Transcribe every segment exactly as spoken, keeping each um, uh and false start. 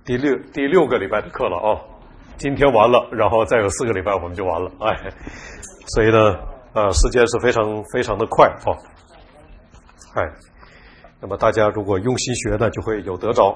第六第六个礼拜的课了啊，今天完了，然后再有四个礼拜我们就完了，哎，所以呢，呃，时间是非常非常的快啊，哎，那么大家如果用心学呢，就会有得着。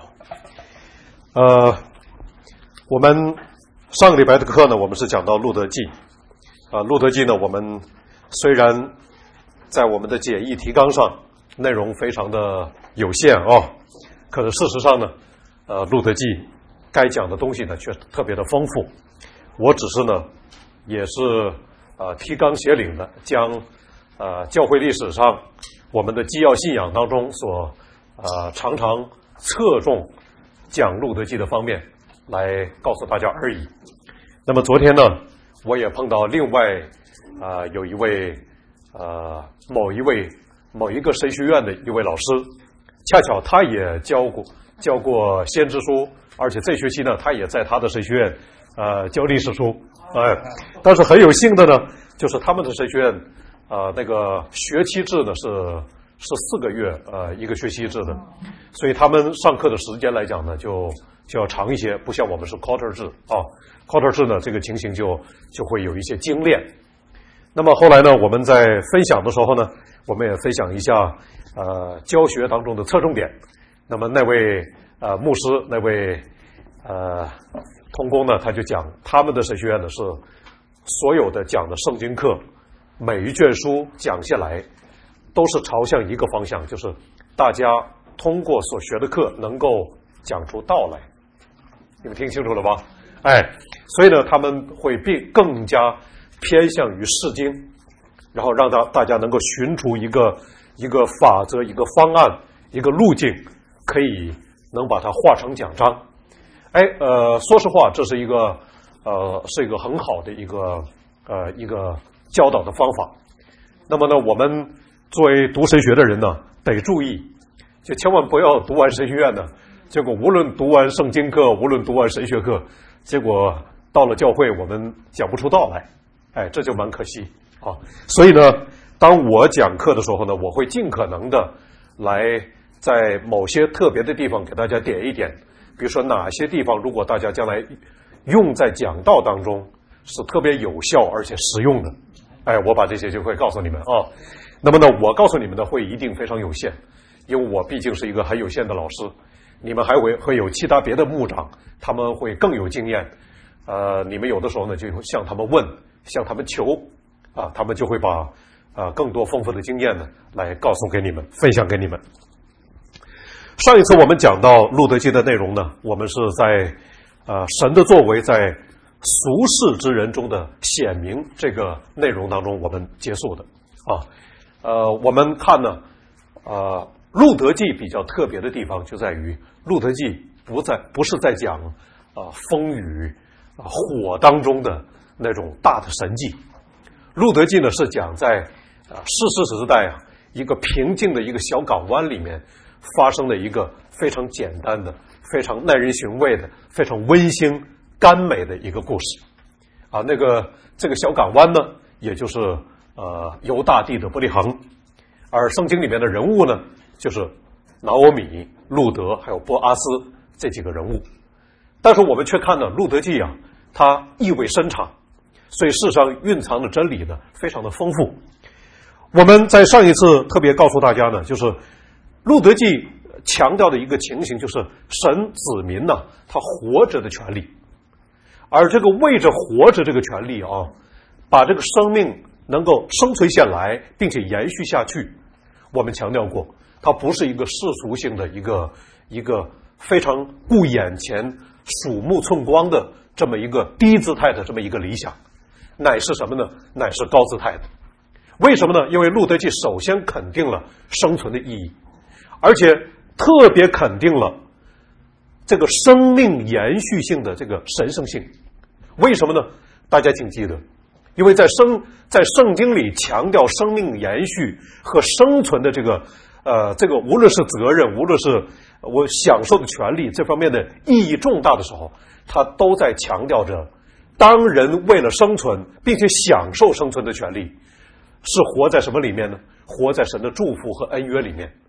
呃，我们上个礼拜的课呢，我们是讲到《路德记》啊，《路德记》呢，我们虽然在我们的解义提纲上内容非常的有限啊，可是事实上呢。呃，《路德记》该讲的东西呢，却特别的丰富。我只是呢，也是呃提纲挈领的，将呃教会历史上我们的基要信仰当中所呃常常侧重讲《路德记》的方面来告诉大家而已。那么昨天呢，我也碰到另外啊、呃、有一位呃某一位某一个神学院的一位老师，恰巧他也教过。教过先知书，而且这学期呢，他也在他的神学院呃教历史书，哎，但是很有幸的呢，就是他们的神学院呃那个学期制呢是是四个月呃一个学期制的，所以他们上课的时间来讲呢就就要长一些，不像我们是 quarter 制啊 ，quarter 制呢这个情形就就会有一些精炼。那么后来呢，我们在分享的时候呢，我们也分享一下呃教学当中的侧重点。那么那位呃牧师，那位呃同工呢，他就讲他们的神学院呢是所有的讲的圣经课，每一卷书讲下来都是朝向一个方向，就是大家通过所学的课能够讲出道来。你们听清楚了吧？哎，所以呢，他们会变更加偏向于释经，然后让大大家能够寻出一个一个法则、一个方案、一个路径。可以能把它化成讲章，哎，呃，说实话，这是一个呃，是一个很好的一个呃一个教导的方法。那么呢，我们作为读神学的人呢，得注意，就千万不要读完神学院呢，结果无论读完圣经课，无论读完神学课，结果到了教会我们讲不出道来，哎，这就蛮可惜啊。所以呢，当我讲课的时候呢，我会尽可能的来。在某些特别的地方给大家点一点，比如说哪些地方如果大家将来用在讲道当中是特别有效而且实用的，哎，我把这些就会告诉你们啊。那么呢，我告诉你们的会一定非常有限，因为我毕竟是一个很有限的老师，你们还会会有其他别的牧长，他们会更有经验，呃，你们有的时候呢就向他们问，向他们求啊，他们就会把啊更多丰富的经验呢来告诉给你们，分享给你们。上一次我们讲到路德记的内容呢，我们是在呃神的作为在俗世之人中的显明这个内容当中我们结束的啊。呃我们看呢呃路德记比较特别的地方就在于路德记不在不是在讲啊、呃、风雨啊、呃、火当中的那种大的神迹，路德记呢是讲在啊、呃、士师时代啊一个平静的一个小港湾里面发生了一个非常简单的、非常耐人寻味的、非常温馨甘美的一个故事啊。那个这个小港湾呢，也就是呃犹大地的伯利恒，而圣经里面的人物呢，就是拿俄米、路德还有波阿斯这几个人物。但是我们却看到路德记啊，它意味深长，所以事实上蕴藏的真理呢，非常的丰富。我们在上一次特别告诉大家呢，就是路德记强调的一个情形，就是神子民呢、啊，他活着的权利，而这个为着活着这个权利啊，把这个生命能够生存下来，并且延续下去。我们强调过，它不是一个世俗性的一个一个非常顾眼前、鼠目寸光的这么一个低姿态的这么一个理想，乃是什么呢？乃是高姿态的。为什么呢？因为路德记首先肯定了生存的意义。而且特别肯定了这个生命延续性的这个神圣性。为什么呢？大家请记得，因为在生在圣经里强调生命延续和生存的这个呃这个无论是责任，无论是我享受的权利这方面的意义重大的时候，他都在强调着，当人为了生存并且享受生存的权利，是活在什么里面呢？活在神的祝福和恩约里面。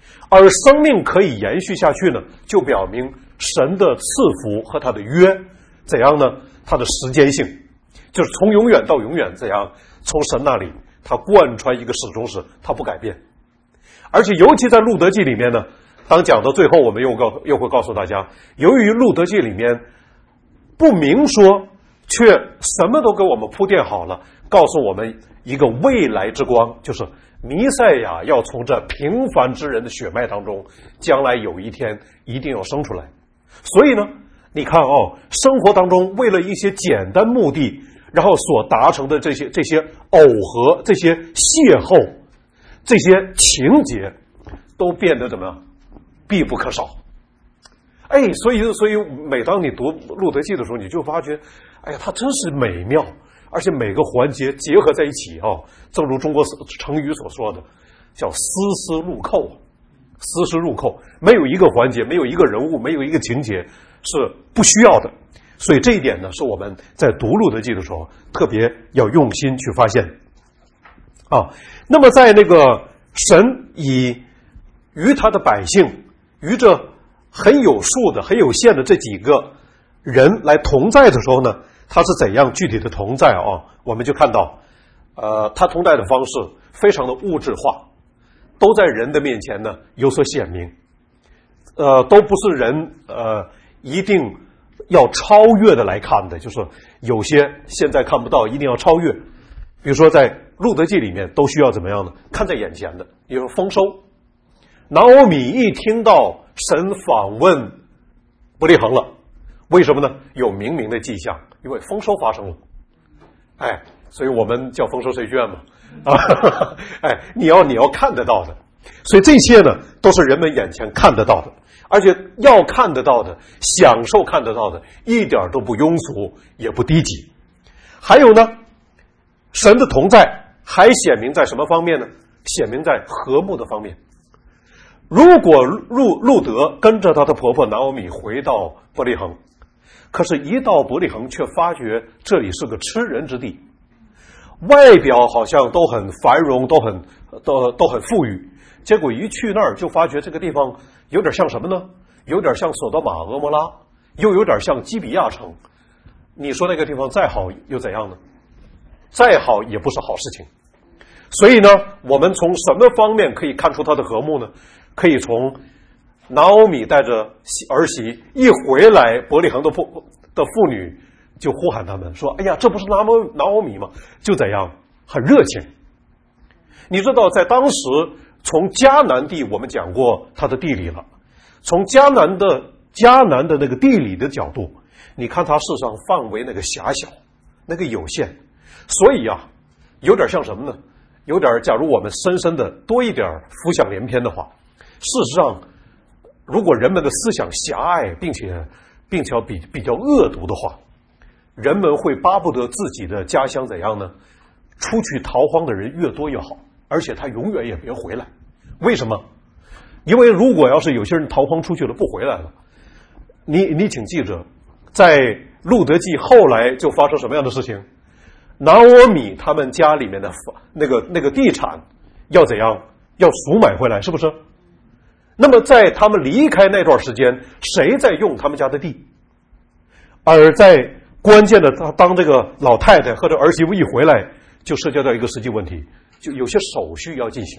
而生命可以延续下去呢，就表明神的赐福和他的约怎样呢？他的时间性，就是从永远到永远怎样，从神那里他贯穿一个始终时，他不改变。而且尤其在路德记里面呢，当讲到最后，我们又告又会告诉大家，由于路德记里面不明说，却什么都给我们铺垫好了，告诉我们一个未来之光，就是弥赛亚要从这平凡之人的血脉当中，将来有一天一定要生出来。所以呢，你看哦，生活当中为了一些简单目的，然后所达成的这些这些耦合、这些邂逅、这些情节，都变得怎么样？必不可少。哎，所以所以每当你读路德记的时候，你就发觉，哎呀，它真是美妙，而且每个环节结合在一起哦，正如中国成语所说的，叫丝丝入扣，丝丝入扣，没有一个环节，没有一个人物，没有一个情节是不需要的。所以这一点呢，是我们在读路德记的时候特别要用心去发现啊。那么在那个神以与他的百姓与这很有数的、很有限的这几个人来同在的时候呢，他是怎样具体的同在啊？我们就看到，呃，他同在的方式非常的物质化，都在人的面前呢有所显明，呃，都不是人呃一定要超越的来看的，就是有些现在看不到，一定要超越。比如说在路德记里面，都需要怎么样呢？看在眼前的，比如说丰收。拿俄米一听到神访问伯利恒了，为什么呢？有明明的迹象，因为丰收发生了。哎，所以我们叫丰收税券嘛。啊，哎，你要你要看得到的，所以这些呢都是人们眼前看得到的，而且要看得到的，享受看得到的，一点都不庸俗，也不低级。还有呢，神的同在还显明在什么方面呢？显明在和睦的方面。如果路路德跟着他的婆婆拿俄米回到伯利恒，可是一到伯利恒却发觉这里是个吃人之地，外表好像都很繁荣，都很都都很富裕，结果一去那儿就发觉这个地方有点像什么呢？有点像索多玛、俄摩拉，又有点像基比亚城。你说那个地方再好又怎样呢？再好也不是好事情。所以呢，我们从什么方面可以看出它的和睦呢？可以从拿俄米带着儿媳一回来，伯利恒的妇的妇女就呼喊他们说：“哎呀，这不是拿俄拿俄米吗？”就怎样很热情。你知道，在当时从迦南地，我们讲过它的地理了。从迦南的迦南的那个地理的角度，你看它事实上范围那个狭小，那个有限，所以啊，有点像什么呢？有点，假如我们深深的多一点浮想联翩的话，事实上，如果人们的思想狭隘，并且并且比比较恶毒的话，人们会巴不得自己的家乡怎样呢？出去逃荒的人越多越好，而且他永远也别回来。为什么？因为如果要是有些人逃荒出去了不回来了，你你请记着，在路德记后来就发生什么样的事情？拿俄米他们家里面的那个那个地产要怎样？要赎买回来，是不是？那么在他们离开那段时间，谁在用他们家的地？而在关键的当这个老太太和这儿媳妇一回来，就涉及到一个实际问题，就有些手续要进行。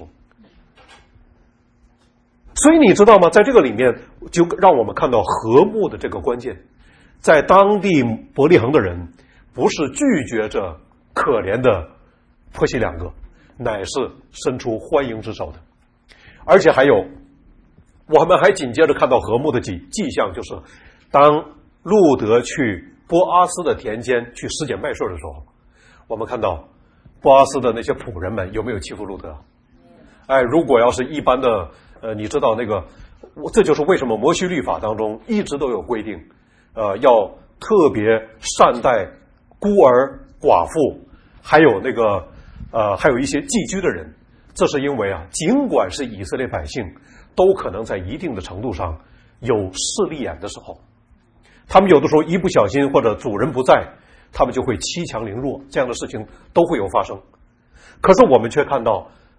所以你知道吗？在这个里面就让我们看到和睦的这个关键。在当地伯利恒的人不是拒绝着可怜的婆媳两个，乃是伸出欢迎之手的。而且还有，我们还紧接着看到和睦的迹迹象，就是当路德去波阿斯的田间去施捡麦穗的时候，我们看到波阿斯的那些仆人们有没有欺负路德？哎，如果要是一般的，呃，你知道那个，这就是为什么摩西律法当中一直都有规定，呃，要特别善待孤儿、寡妇，还有那个呃，还有一些寄居的人。这是因为啊，尽管是以色列百姓，都可能在一定的程度上有势利眼的时候，他们有的时候一不小心或者主人不在，他们就会欺强凌弱，这样的事情都会有发生。可是我们却看到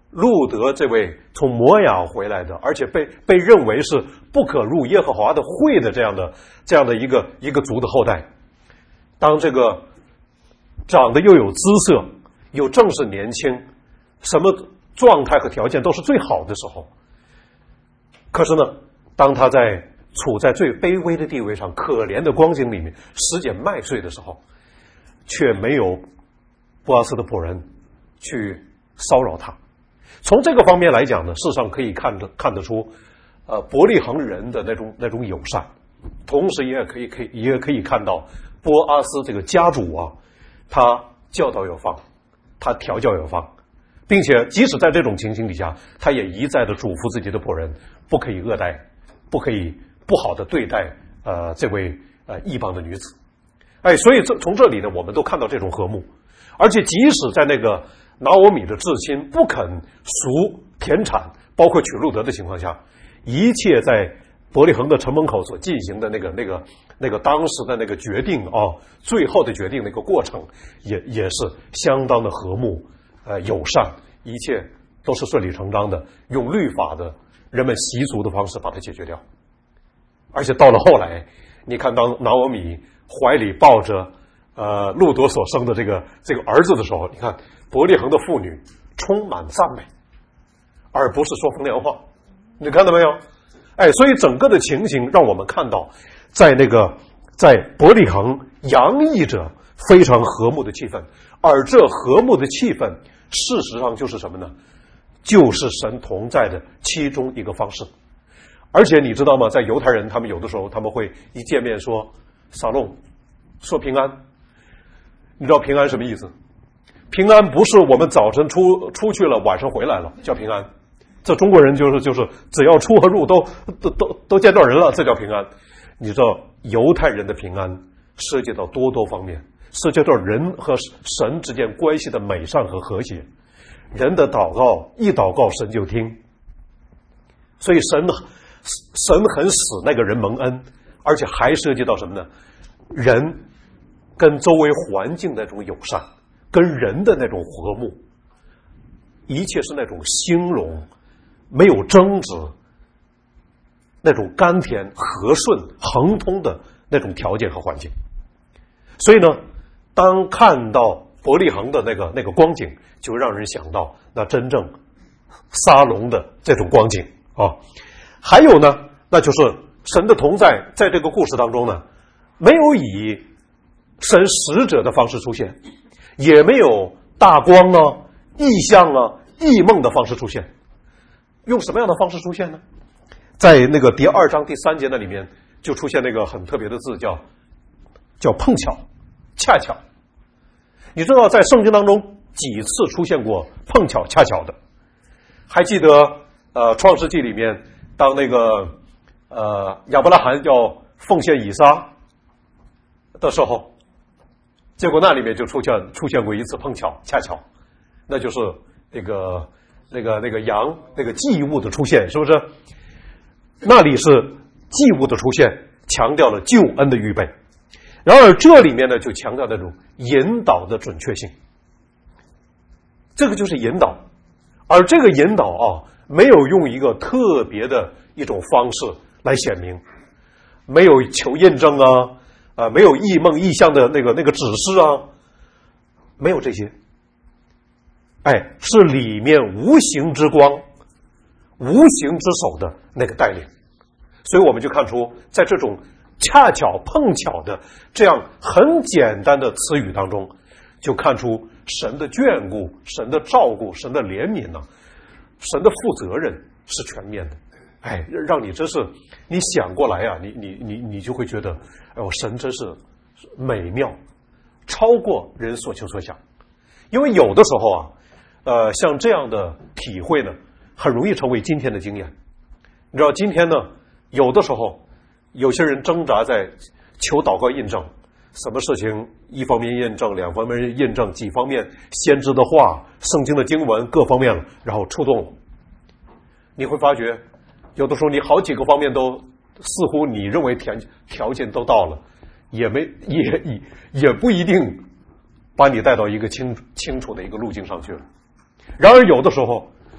路德这位从摩亚回来的，而且被被认为是不可入耶和华的会的这样的这样的一个一个族的后代，当这个长得又有姿色，又正是年轻，什么状态和条件都是最好的时候，可是呢，当他在处在最卑微的地位上，可怜的光景里面拾捡麦穗的时候，却没有波阿斯的仆人去骚扰他。从这个方面来讲呢，事实上可以看得看得出，呃，伯利恒人的那种那种友善，同时也可以可以也可以看到波阿斯这个家主啊，他教导有方，他调教有方，并且即使在这种情形底下，他也一再的嘱咐自己的仆人不可以恶待，不可以不好的对待呃这位呃异邦的女子。哎，所以这从这里呢，我们都看到这种和睦，而且即使在那个拿俄米的至亲不肯赎田产，包括娶路德的情况下，一切在伯利恒的城门口所进行的那个那个那个当时的那个决定啊，最后的决定那个过程，也也是相当的和睦，呃，友善，一切都是顺理成章的，用律法的人们习俗的方式把它解决掉。而且到了后来，你看当拿俄米怀里抱着呃路德所生的这个这个儿子的时候，你看伯利恒的妇女充满赞美，而不是说风凉话，你看到没有？哎，所以整个的情形让我们看到，在那个在伯利恒洋溢着非常和睦的气氛，而这和睦的气氛，事实上就是什么呢？就是神同在的其中一个方式。而且你知道吗？在犹太人，他们有的时候他们会一见面说沙龙，说平安。你知道平安什么意思？平安不是我们早晨出出去了，晚上回来了叫平安。这中国人就是就是只要出和入都都都都见到人了，这叫平安。你知道犹太人的平安涉及到多多方面，涉及到人和神之间关系的美善和和谐。人的祷告一祷告神就听，所以神神很使那个人蒙恩，而且还涉及到什么呢？人跟周围环境的那种友善，跟人的那种和睦，一切是那种兴隆，没有争执，那种甘甜和顺亨通的那种条件和环境。所以呢，当看到伯利恒的那个那个光景，就让人想到那真正沙龙的这种光景啊。还有呢，那就是神的同在，在这个故事当中呢，没有以神使者的方式出现，也没有大光啊、异象啊、异梦的方式出现。用什么样的方式出现呢？在那个第二章第三节那里面就出现那个很特别的字，叫叫碰巧、恰巧。你知道在圣经当中几次出现过碰巧、恰巧的？还记得呃创世纪里面，当那个呃亚伯拉罕要奉献以撒的时候，结果那里面就出现出现过一次碰巧、恰巧，那就是那个那个那个羊那个祭物的出现，是不是？那里是祭物的出现，强调了救恩的预备。然而这里面呢，就强调那种引导的准确性。这个就是引导，而这个引导啊，没有用一个特别的一种方式来显明，没有求验证啊，啊，没有异梦异象的那个那个指示啊，没有这些。哎，是里面无形之光、无形之手的那个带领。所以我们就看出，在这种恰巧碰巧的这样很简单的词语当中，就看出神的眷顾、神的照顾、神的怜悯呢、啊，神的负责任是全面的。哎，让你真是你想过来啊，你你你你就会觉得，哎呦，神真是美妙，超过人所求所想。因为有的时候啊，呃，像这样的体会呢，很容易成为今天的经验。你知道，今天呢，有的时候有些人挣扎在求祷告印证，什么事情一方面验证，两方面验证，几方面先知的话、圣经的经文各方面了，然后触动了。你会发觉，有的时候你好几个方面都似乎你认为条条件都到了，也没也也也不一定把你带到一个清清楚的一个路径上去了。然而有的时候，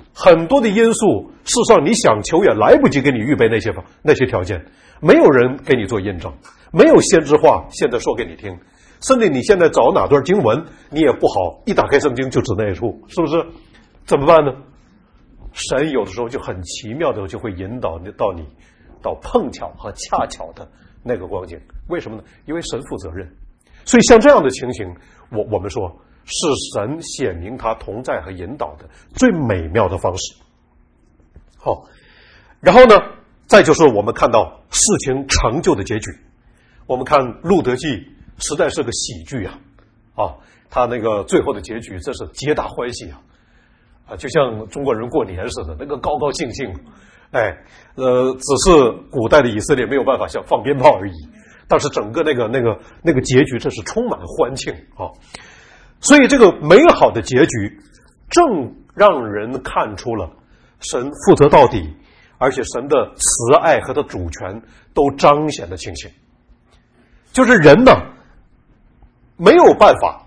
很多的因素，事实上你想求也来不及给你预备那些那些条件，没有人给你做印证，没有先知话现在说给你听，甚至你现在找哪段经文你也不好，一打开圣经就指那一处，是不是？怎么办呢？神有的时候就很奇妙的就会引导你到你到碰巧和恰巧的那个光景。为什么呢？因为神负责任。所以像这样的情形，我我们说是神显明他同在和引导的最美妙的方式。好，然后呢，再就是我们看到事情成就的结局。我们看路德记实在是个喜剧啊，啊，他那个最后的结局这是皆大欢喜啊，啊，就像中国人过年似的，那个高高兴兴，哎，呃，只是古代的以色列没有办法像放鞭炮而已，但是整个那个那个那个结局这是充满欢庆啊，所以这个美好的结局正让人看出了神负责到底，而且神的慈爱和他主权都彰显的情形。就是人呢没有办法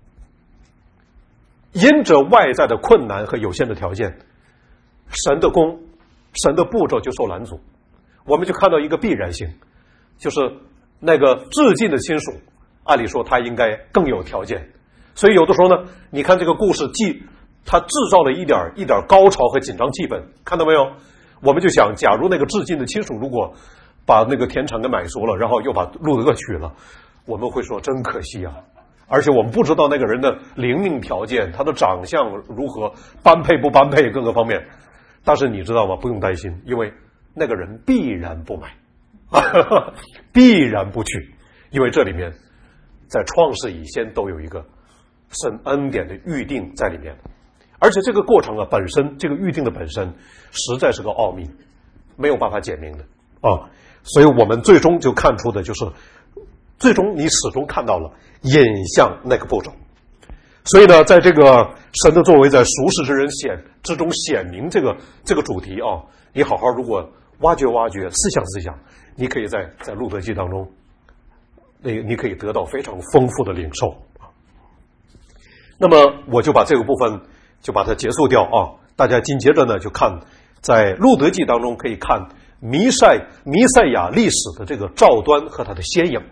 因着外在的困难和有限的条件，神的功神的步骤就受拦阻。我们就看到一个必然性，就是那个致敬的亲属按理说他应该更有条件，所以有的时候呢，你看这个故事既他制造了一点一点高潮和紧张气氛，看到没有？我们就想，假如那个致敬的亲属如果把那个田产给买足了，然后又把路德娶了，我们会说真可惜啊！而且我们不知道那个人的灵命条件，他的长相如何，般配不般配，各个方面。但是你知道吗？不用担心，因为那个人必然不买，必然不娶，因为这里面在创世以前都有一个神恩典的预定在里面，而且这个过程啊，本身这个预定的本身实在是个奥秘，没有办法解明的啊。所以我们最终就看出的就是，最终你始终看到了引向那个步骤。所以呢，在这个神的作为在熟识之人显之中显明这个这个主题啊，你好好如果挖掘挖掘，思想思想，你可以在在路德记当中，那你可以得到非常丰富的领受。那么我就把这个部分就把它结束掉啊，大家紧接着呢就看在路德记当中可以看弥赛弥赛亚历史的这个兆端和他的先影。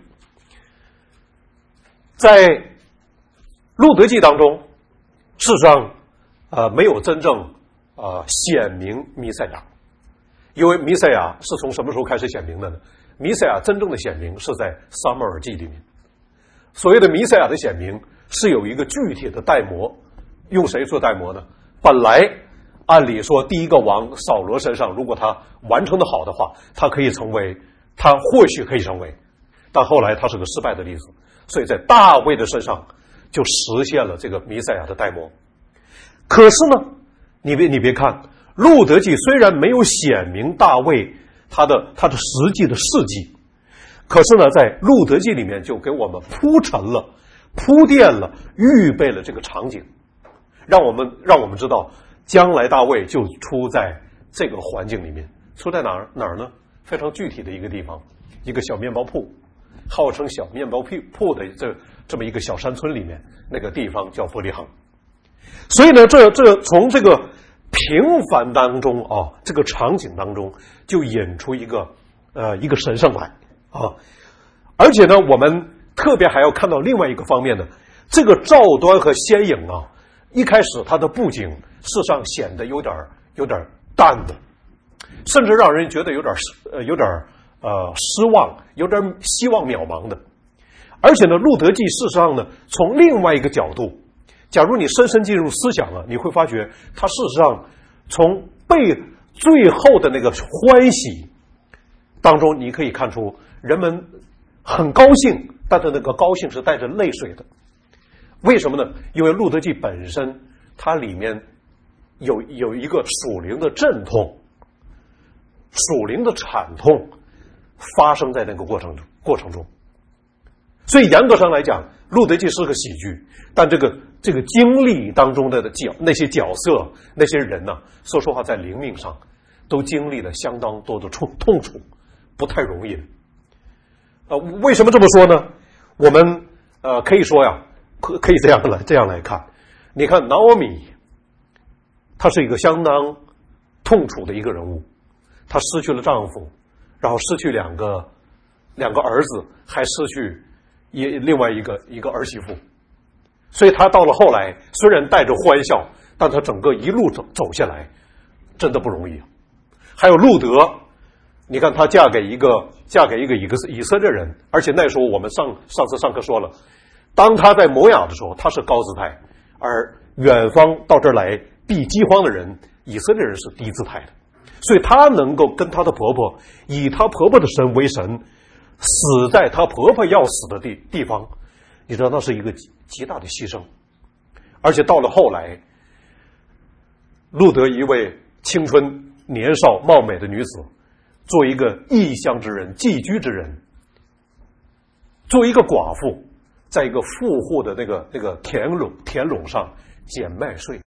在路德记当中，事实上呃没有真正呃显明弥赛亚，因为弥赛亚是从什么时候开始显明的呢？弥赛亚真正的显明是在撒母耳记里面。所谓的弥赛亚的显明是有一个具体的代模，用谁做代模呢？本来按理说第一个王扫罗身上，如果他完成的好的话，他可以成为，他或许可以成为，但后来他是个失败的例子，所以在大卫的身上就实现了这个弥赛亚的代模。可是呢，你别你别看路德记虽然没有显明大卫他的他的实际的事迹，可是呢，在路德记里面就给我们铺陈了、铺垫了、预备了这个场景，让我们让我们知道将来大卫就出在这个环境里面。出在哪儿哪儿呢？非常具体的一个地方，一个小面包铺，号称小面包铺的这这么一个小山村里面，那个地方叫伯利恒。所以呢，这这从这个平凡当中啊，这个场景当中就引出一个呃一个神圣来啊。而且呢，我们特别还要看到另外一个方面呢，这个兆端和先影啊，一开始它的布景事实上显得有点有点淡的，甚至让人觉得有点呃有点呃失望，有点希望渺茫的。而且呢，路德记事实上呢，从另外一个角度，假如你深深进入思想了，你会发觉它事实上从被最后的那个欢喜当中，你可以看出人们很高兴，但是那个高兴是带着泪水的。为什么呢？因为路德记本身它里面有有一个属灵的阵痛，属灵的惨痛发生在那个过程中过程中。所以严格上来讲，路德记是个喜剧，但这个这个经历当中的角那些角色那些人呢、啊，说实话在灵命上都经历了相当多的痛痛楚，不太容易。呃，为什么这么说呢？我们呃可以说呀，可可以这样来这样来看。你看 Naomi， 她是一个相当痛楚的一个人物，她失去了丈夫，然后失去两个两个儿子，还失去一另外一个一个儿媳妇，所以她到了后来，虽然带着欢笑，但她整个一路走走下来，真的不容易。还有路德，你看她嫁给一个嫁给一个一个以色列人，而且那时候我们上上次上课说了，当她在摩亚的时候，她是高姿态，而远方到这儿来避饥荒的人，以色列人是低姿态的，所以她能够跟她的婆婆以她婆婆的神为神，死在她婆婆要死的地地方，你知道那是一个极大的牺牲。而且到了后来，路德一位青春年少貌美的女子，做一个异乡之人，寄居之人，作为一个寡妇，在一个富户的那个那个田垄田垄上捡麦穗。